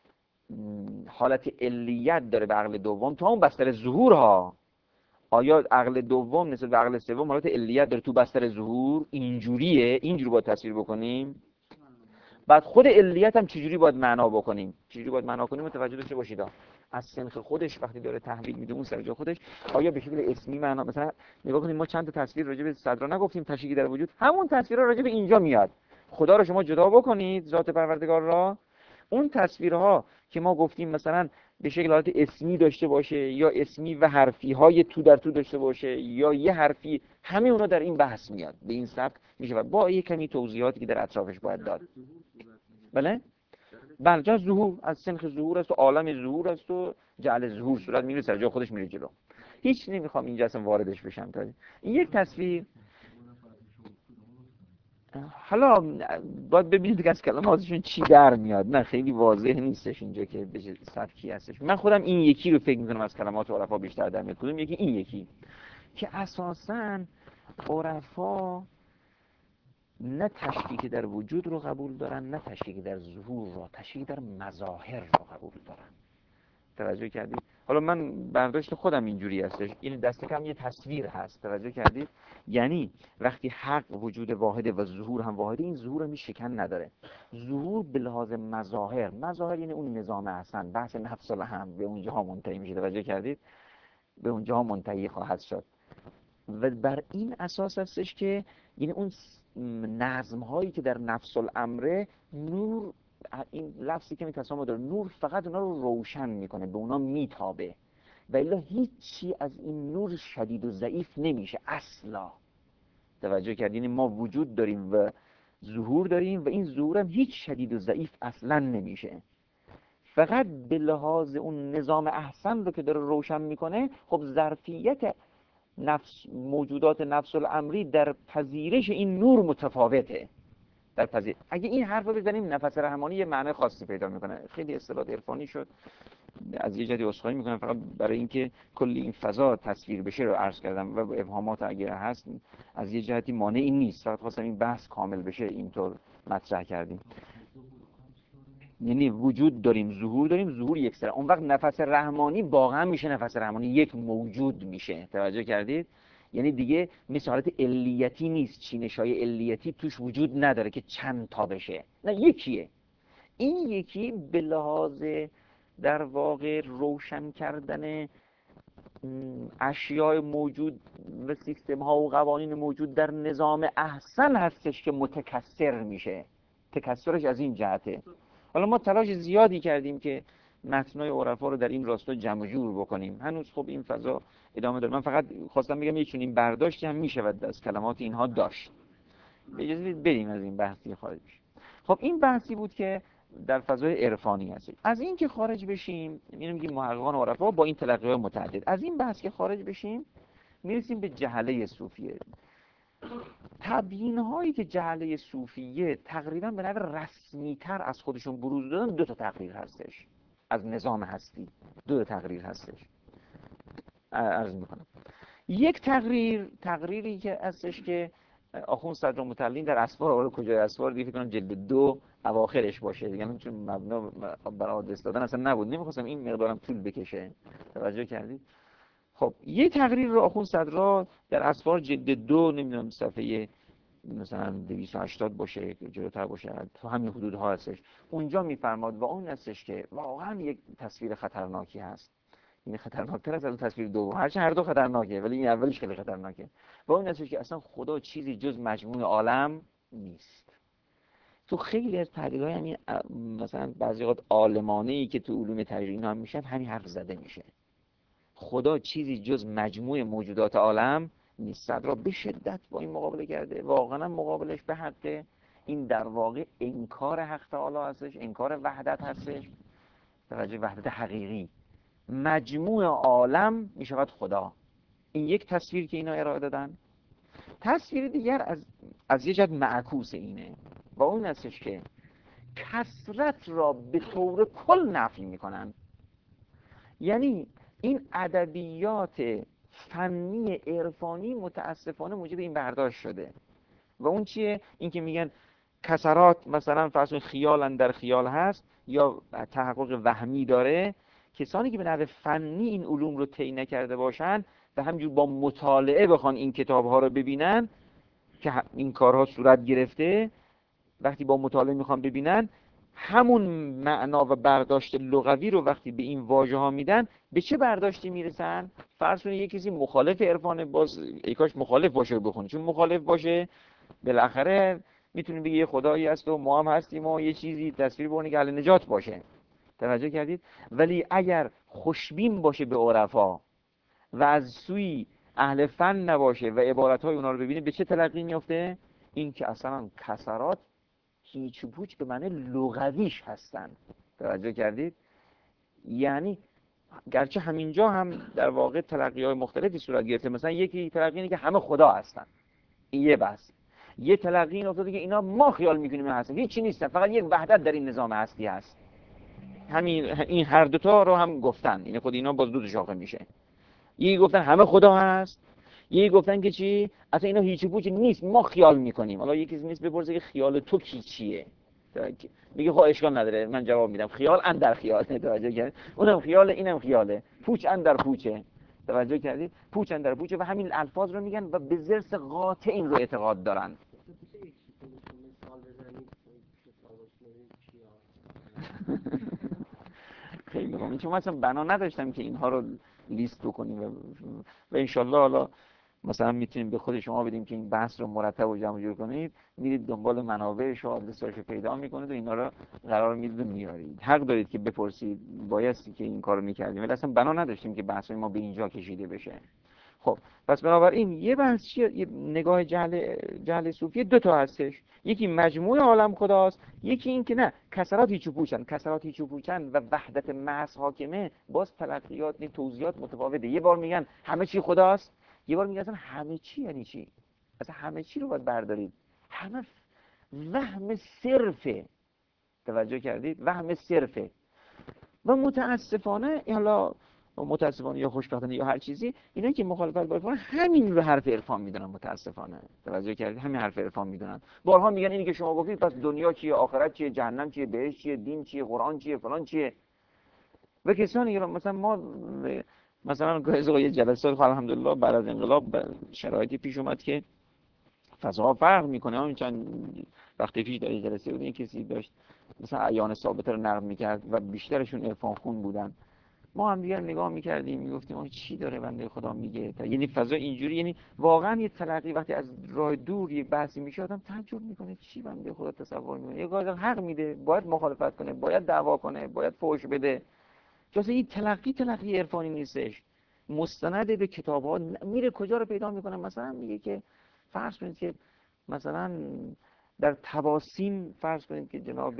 حالت علیت داره به عقل دوم تو همون بستر ظهور ها. آیا عقل دوم نسبت به عقل سوم حالت علیت داره تو بستر ظهور؟ اینجوریه، اینجوری باید تصویر بکنیم. بعد خود علیت هم چجوری باید معنا بکنیم، چجوری باید معنا کنیم متوجه داشته باشید. از سنخ خودش وقتی داره تحویل میده اون سر جا خودش، آیا به شکل اسمی معنا، مثلا نگاه کنید ما چند تا تصویر راجع به صدرا نگفتیم تشریکی در وجود، همون تصویرها راجع به اینجا میاد. خدا رو شما جدا بکنید، ذات پروردگار را، اون تصویرها که ما گفتیم مثلا به شکل حالت اسمی داشته باشه یا اسمی و حرفی های تو در تو داشته باشه یا یه حرفی، همه اونا در این بحث میاد. به این سبک میشه و با یه کمی توضیحاتی که در اطرافش باید داد. بله؟ بله، ظهور از سنخ ظهور است و عالم ظهور است و جعل ظهور صورت میره سر جا خودش میره جلو. هیچ نمیخوام اینجا اصلا واردش بشم. تا این یک تصویر. حالا باید ببینید که از کلماتشون چی در میاد. نه خیلی واضح نیستش اینجا که بشه سبکی هستش. من خودم این یکی رو فکر میکنم از کلمات عرفا بیشتر در میاد. کدوم یکی؟ این یکی که اساساً عرفا نه تشکیک در وجود رو قبول دارن، نه تشکیک در ظهور رو، تشکیک در مظاهر رو قبول دارن. توجه کردید؟ حالا من برداشت خودم اینجوری هستش، این دست کم یه تصویر هست. توجه کردید؟ یعنی وقتی حق وجود واحده و ظهور هم واحده، این ظهور هم هیچ شکن نداره. ظهور به لحاظ مظاهر، مظاهر یعنی اون نظام حسن، بحث نفس الهم به اونجاها منتهی میشه. توجه کردید؟ به اونجاها منتهی خواهد شد. و بر این اساس هستش که یعنی اون نظم هایی که در نفس الامره، نور، این لفظی که میتصامه داره، نور فقط اونا رو روشن میکنه، به اونا میتابه. و الا هیچی از این نور شدید و ضعیف نمیشه اصلا. توجه کردین؟ ما وجود داریم و ظهور داریم و این ظهور هم هیچ شدید و ضعیف اصلا نمیشه. فقط به لحاظ اون نظام احسن رو که داره روشن میکنه، خب ظرفیت نفس موجودات نفس الامری در پذیرش این نور متفاوته. در پذیر اگه این حرف رو بزنیم نفس رحمانی یه معنی خاصی پیدا میکنه. خیلی اصطلاح عرفانی شد، از یه جدی عذرخواهی میکنم، فقط برای اینکه کل این فضا تصویر بشه رو عرض کردم و ابهامات اگر هست از یه جهتی مانعی نیست، فقط خواستم این بحث کامل بشه اینطور مطرح کردیم. یعنی وجود داریم، ظهور داریم، ظهور یک سره. اون وقت نفس رحمانی واقعا میشه نفس رحمانی، یک موجود میشه. توجه کردید؟ یعنی دیگه مثل حالت علیتی نیست، چینش‌های علیتی توش وجود نداره که چند تا بشه، نه یکیه. این یکی به لحاظ در واقع روشن کردن اشیاء موجود و سیستم ها و قوانین موجود در نظام احسن هستش که متکثر میشه. تکثرش از این جهته. حالا ما تلاش زیادی کردیم که متنای عرفا رو در این راستا جمع جور بکنیم، هنوز خب این فضا ادامه داره. من فقط خواستم بگم یه چنین برداشتی هم میشود از کلمات اینها داشت. اجازه بدید بریم از این بحثی خارج بشیم. خب این بحثی بود که در فضای عرفانی هست. از این که خارج بشیم، اینو میگیم محققان عرفا با این تلقی‌های متعدد، از این بحث که خارج بشیم میرسیم به جهله صوفیه. تبیین هایی که جهله صوفیه تقریبا به نوع رسمی تر از خودشون بروز دادن، دو تا تقریر هستش از نظام هستی. دو تا تقریر هستش عرض میکنم. یک تقریر تقریری که هستش که آخوند صدرالمتعلین در اسفار آورده. کجای اسفار دیگه فکر کنم جلد دو اواخرش باشه دیگه، چون مبنا برای آدرس دادن اصلا نبود، نمیخواستم این مقدارم طول بکشه. توجه کردید؟ خب یه تقریر رو آخوند صدرا در اسفار جلد دو، نمیدونم صفحه مثلا دویست و هشتاد باشه جلوتر باشه، تو همین حدودها هستش، اونجا میفرماد و اون هستش که واقعا یک تصویر خطرناکی هست. این خطرناکتر از اون تصویر دوم، هرچند هر دو خطرناکه ولی این اولیش خیلی خطرناکه. و اون هستش که اصلا خدا چیزی جز مجموع عالم نیست. تو خیلی از تحلیل‌های همین مثلا بعضی وقت عالمانه‌ای که تو علوم تحلیل اینا هم میشن، همین حرف زده میشه، خدا چیزی جز مجموع موجودات عالم نیست. صدرا به شدت با این مقابله کرده، واقعا مقابلش به حقه. این در واقع انکار حق تعالی هستش، انکار وحدت هستش. توجه، وحدت حقیقی، مجموع عالم میشود خدا. این یک تصویر که اینا ارائه دادن. تصویر دیگر از از یه جهت معکوس اینه و اون هستش که کثرت را به طور کل نفی میکنن. یعنی این ادبیات فنی عرفانی متاسفانه موجب این برداشت شده. و اون چیه؟ این که میگن کسرات مثلا فرض خیال در خیال هست یا تحقق وهمی داره. کسانی که به نحو فنی این علوم رو طی نکرده باشن و همجور با مطالعه بخوان این کتاب‌ها رو ببینن که این کارها صورت گرفته، وقتی با مطالعه میخوان ببینن همون معنا و برداشت لغوی رو وقتی به این واژه ها میدن، به چه برداشتی میرسن؟ فرض کنید یک کسی مخالف عرفان، باز ای کاش مخالف باشه رو بخونه، چون مخالف باشه بالاخره میتونه بگه یه خدایی هست و ما هم هستیم و یه چیزی تصویر بونه که اهل نجات باشه. توجه کردید؟ ولی اگر خوشبین باشه به عرفا و از سوی اهل فن نباشه و عبارت‌های اونا رو ببینه، به چه تلقی میفته؟ این که اصلا کسرات هیچ پوچ به معنی لغویش هستن. توجه کردید؟ یعنی گرچه همینجا هم در واقع تلقی‌های مختلفی صورت گرفته، مثلا یکی تلقی اینه که همه خدا هستن، این یه بحث. یه تلقی این افتاده که اینا ما خیال میکنیم هستن، هیچی نیستن، فقط یک وحدت در این نظام هستی هست. همین این هر دوتا رو هم گفتن، این خود اینا باز دو تا شاخه میشه. یکی گفتن همه خدا هست، یکی گفتن که چی؟ اصلا اینا هیچی پوچی نیست، ما خیال میکنیم. حالا یکی نیست بپرسه که خیال تو کی چیه؟ میگه خب اشکال نداره، من جواب میدم خیال اندر خیاله. توجه کردید؟ اونم خیاله اینم خیاله، پوچ اندر پوچه. توجه کردید؟ پوچ اندر پوچه و همین الفاظ رو میگن و به ضرس قاطع این رو اعتقاد دارن. خیلی خوب، چون مثلا بنا نداشتم که اینها رو لیست بکنیم و, و انشالله حالا مثلا میتونیم به خود شما بدیم که این بحث رو مرتب و جمع جور کنید، میرید دنبال منابعش و آدرساش رو پیدا میکنید و اینا رو قرار میدید و میارید. حق دارید که بپرسید بایستی که این کارو میکردیم، ولی اصلا بنا نداشتیم که بحث ما به اینجا کشیده بشه. خب پس بنابراین یه بحث چیه؟ یه نگاه جهل جهل صوفی دو تا هستش، یکی مجموع عالم خداست، یکی این که نه کسرات هیچ و پوچن، کسرات هیچ و پوچن و وحدت محض حاکمه. باز تلقیات این توضیحات متفاوته. یه بار میگن همه چی خداست، یه بار میگن اصلا همه چی یعنی چی؟ اصلا همه چی رو باید بردارید. همه ف... وهم صرفه. توجه کردید؟ وهم صرفه. و متاسفانه حالا متاسفانه یا خوشبختانه یا هر چیزی، اینا که مخالفت با عرفان همین رو حرف عرفان میدونن. متاسفانه توجه کردید؟ همین حرف عرفان میدونن. بارها میگن اینی که شما گفتید پس دنیا چیه، آخرت چیه، جهنم چیه، بهشت چیه، دین چیه، قرآن چیه، فلان چیه. و کسانی که مثلا ما مثلا گاهی یه جلسات الحمدلله بعد از انقلاب شرایطی پیش اومد که فضا فرق میکنه. همین چند وقت پیش در جلسه بود این کسی داشت مثلا اعیان ثابته رو نقد میکرد و بیشترشون عرفان خون بودن. ما هم دیگر نگاه میکردیم میگفتیم آخه چی داره بنده خدا میگه. یعنی فضا اینجوری، یعنی واقعا یه تلقی وقتی از راه دور یه بحثی میشه آدم تعجب میکنه چی بنده خدا تصور میکنه. یه گاهی حق میده، باید مخالفت کنه، باید دعوا کنه، باید فحش بده. جز این تلقی تلقی عرفانی نیستش. مستند به کتاب‌ها میره کجا رو پیدا میکنه؟ مثلا میگه که فرض کنید که مثلا در تواسین فرض کنید که جناب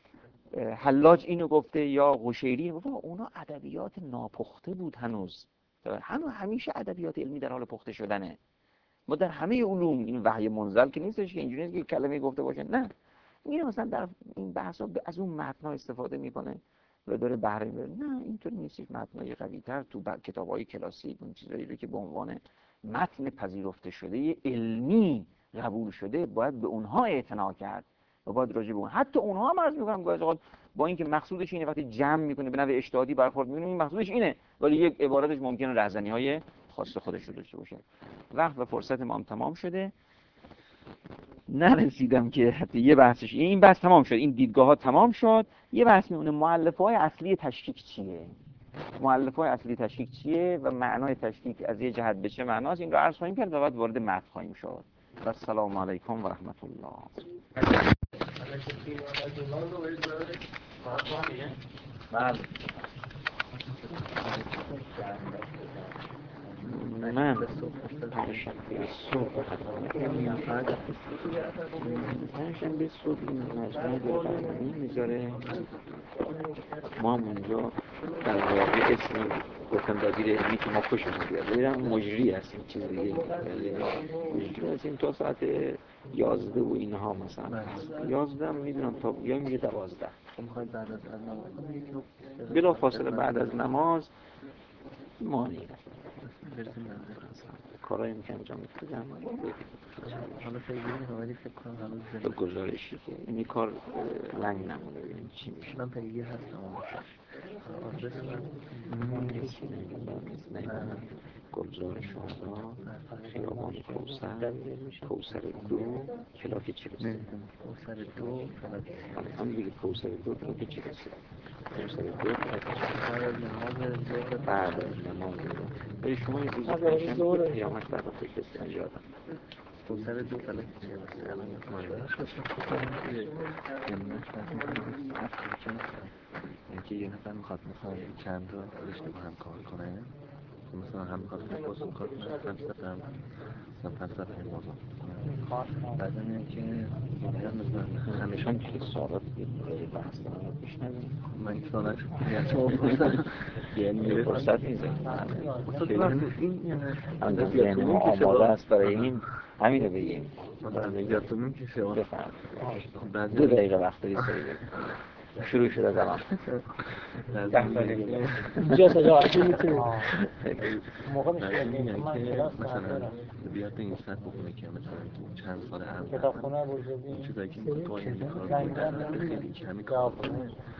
حلاج اینو گفته یا قشیری گفته. اونا ادبیات ناپخته بود هنوز. هنوز همیشه ادبیات علمی در حال پخته شدنه. ما در همه علوم این وحی منزل که نیستش که اینجوری نیست که کلمه گفته باشه، نه. میره مثلا در این بحثا از اون متن‌ها استفاده میکنه و داره بهره میبره. نه اینطوری نیست. متن‌های قوی‌تر تو کتاب‌های کلاسیک اون چیزایی رو که به عنوان متن پذیرفته شده علمی قبول شده باید به اونها اعتنا کرد و باید راجع به اون، حتی اونها هم عرض می‌کنم گاهی اوقات با اینکه مقصودش اینه وقتی جمع میکنه به نوع اجتهادی برخورد می‌کنه این مقصودش اینه، ولی یک عبارتش ممکنه رهزنی‌های خاص خودش رو داشته باشه. وقت و فرصت ما هم تمام شده. نرسیدم که حتی یه بحثش این بحث تمام شد، این دیدگاه ها تمام شد. یه بحث میمونه مؤلفه های اصلی تشکیک چیه؟ مؤلفه های اصلی تشکیک چیه و معنای تشکیک از یه جهت به چه معناست؟ این رو عرض خواهیم کرد و بعد وارد متن خواهیم شد. السلام علیکم و رحمت الله. بله. من پنجشنبه صبح پنجشنبه صبح این مجموعه دور قهرمانی میذاره. ما هم اونجا در واقع اسم گفتم دادیر علمی که ما خوشمون بیاد دیرم مجری هستیم، چیز دیگه مجری هستیم تا ساعت یازده و اینها مثلا یازده هم میدونم تا یا میگه دوازده بلا فاصله بعد از نماز مانی کارایی میکنم انجام میدم. حالا فکر می‌کنم فکر کنم هنوز به گزارشی که این کار لنگ نمونه ببینیم چی میشه. من پیگیر هستم آدرس من هیچی نمیدونم. گلزار شهدا خیابان کوثر کوثر دو کلاک چلوسه کوثر دو هم دیگه کوثر دو کلاک چلوسه کوثر دو کلاک چلوسه بعد از نماز ولی شما یه روز پنجشنبه پیامک بعد از فکر یادم کوثر دو کلاک چلوسه الان اینکه یه نفر میخواد مثلا چند تا رشته با هم کار کنه، مثلا هم میخواد فوتبال کار کنه، هم مثلا مثلا فلسفه این موضوع بعدا اینکه مثلا همیشه که سوالات بحث دارم بشنویم. من این سوالات میاد یعنی فرصت میذاریم این اندر ذهن ما آماده است برای این همین رو بگیم. یادتون میشه بفهم دو دقیقه وقت داری سایی شروع شده زمان ده ساله اینجا سجاعتی میتونی موقع مثلا بیاد به این سطح بکنه که مثلا چند سال اول کتابخونه بزرگی چیزایی که میخواد توانید کار کنه خیلی کمی کار کنه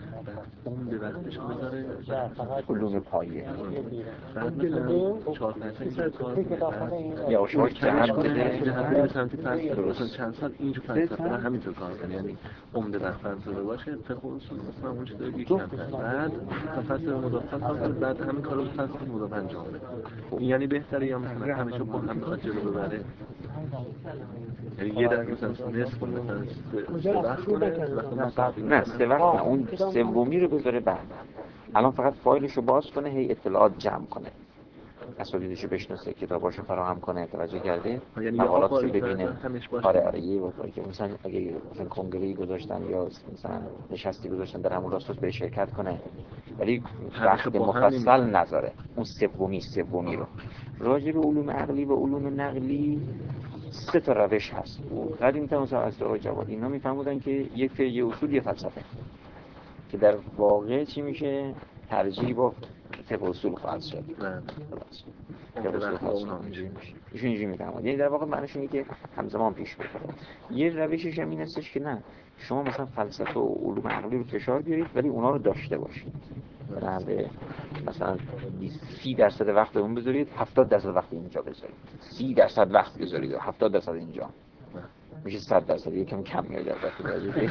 عمده وقتش بذاره علوم پایه بعد مثلا چهار پنج سال کار کنه یا شما جهت بده جهت سمت فلسفه مثلا چند سال اینجا فلسفه رو همینطور کار کنه، یعنی عمده وقت فلسفه باشه فقه و اصول مثلا اون چیزایی که کم بعد فلسفه مضاف کار کنه، بعد همین کارو فلسفه مضاف انجام بده. این یعنی بهتره یا مثلا همیشه با هم بخواد جلو ببره؟ یعنی یه دفعه مثلا نصف مثلا سه وقت کنه نه سه وقت نه، اون سومی رو بذاره بعد. الان فقط فایلش رو باز کنه، هی اطلاعات جمع کنه، اساتیدش رو بشناسه، کتاباشو فراهم کنه، توجه کرده مقالاتش رو ببینه. آره آره یه وقتی که مثلا اگه مثلا کنگره‌ای گذاشتن یا مثلا نشستی گذاشتن در همون راستش به شرکت کنه، ولی وقت مفصل نذاره. اون سومی سومی رو راجع به علوم عقلی و علوم نقلی سه تا روش هست. قدیم تا مثلا از آقای جوادی اینا میفهمودن که یک فقه یه اصول یه فلسفه، که در واقع چی میشه؟ ترجیح با فقه اصول خواهد شد. فقه اصول خواهد شد اینجوری میشه. ایشون اینجوری میفهمن، یعنی در واقع معنیش اینه که همزمان پیش بره. یه روشش هم این هستش که نه، شما مثلا فلسفه و علوم عقلی رو فشار بیارید ولی اونا رو داشته باشید. به مثلا سی درصد وقت اون بذارید، هفتاد درصد وقت اینجا بذارید. سی درصد وقت بذارید و هفتاد درصد اینجا. میشه صد درصد، یکم کم میاد البته.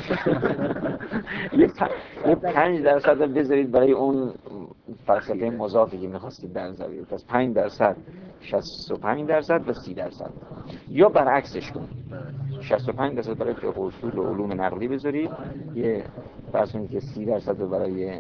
یه پنج درصد بذارید برای اون فلسفه مضافی که می‌خواستید بنذارید. پس پنج درصد، شصت و پنج درصد و سی درصد. یا برعکسش کنید. شصت و پنج درصد برای فقه اصول و علوم نقلی بذارید، یه فرض کنید که سی درصد رو برای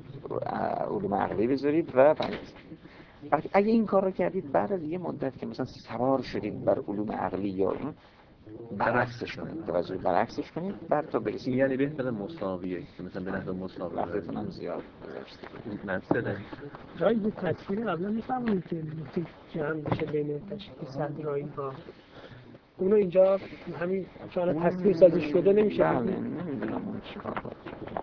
علوم عقلی بذارید و پنج درصد. وقتی اگه این کار رو کردید، بعد از یه مدت که مثلا سوار شدید بر علوم عقلی یا اون، برعکسش کنید، توجه برعکسش کنید بعد تا برسید. یعنی بهتره مساویه که مثلا به نحو مساوی وقتتون هم زیاد گذاشته. مثلا جایی یه تصویر قبلا میفهمونید که وقتی جمع بشه بین تشکیل صدرایی ها اونو اینجا همین چون تصویر سازی شده نمیشه. بله نمیدونم اون چیکار کنه.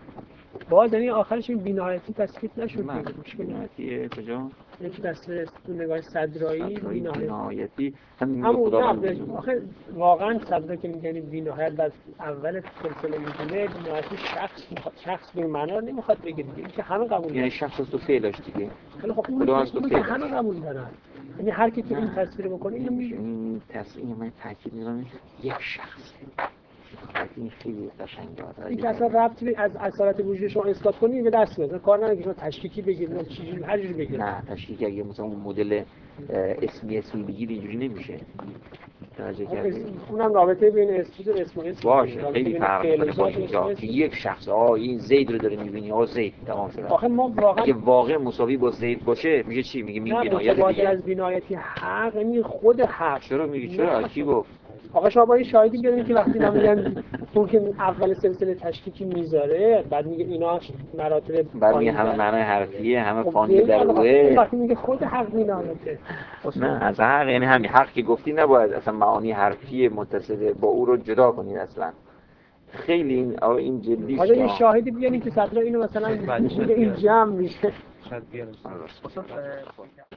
باز یعنی آخرش این بی‌نهایتی تصفیه نشد. مشکل نهایتیه کجا؟ یکی تصویر تو نگاه صدرایی بی‌نهایتی همون نه آخه واقعا صدرا که میگن بی‌نهایت بعد اول سلسله میدونه بی‌نهایتی شخص میخواد، شخص به معنا رو نمیخواد بگه دیگه، این که همه قبول دارن. یعنی شخص تو فعلش دیگه. خیلی خب اون که همه قبول دارن، یعنی هر کی که این تصویر بکنه اینو میشه. این تصویر من تاکید می‌کنم یک شخص این خیلی قشنگه. این که اصلا ربطی از اثرات وجود شما اثبات کنید به دست میاد. کار نداره که شما تشکیکی بگیرید چیزی هر جوری بگیرید. نه تشکیک اگه مثلا اون مدل اسمی اسمی بگیرید اینجوری نمیشه. توجه کردید؟ اونم رابطه بین اسم و اسم اسم باشه، خیلی فرق داره. که یک شخص آ این زید رو داره می‌بینی، آ زید تمام شد. آخه ما واقعا اگه واقع مساوی با زید باشه میگه چی؟ میگه می بی‌نهایت دیگه. از بی‌نهایتی حق یعنی خود حق. چرا میگی چرا کی گفت؟ آقا شما با این شاهدی بیارین که وقتی میگن اون که اول سلسله تشکیکی میذاره بعد میگه اینا مراتب بعد میگه همه معنای حرفیه، همه فانی در روه. وقتی میگه خود حق بی‌نهایته. نه از حق یعنی همین حق که گفتی نباید اصلا معانی حرفی متصل با او رو جدا کنید اصلا. خیلی این آ این جدی حالا یه شاهدی بیارین که صدر اینو مثلا این جمع میشه. شاید بیارم.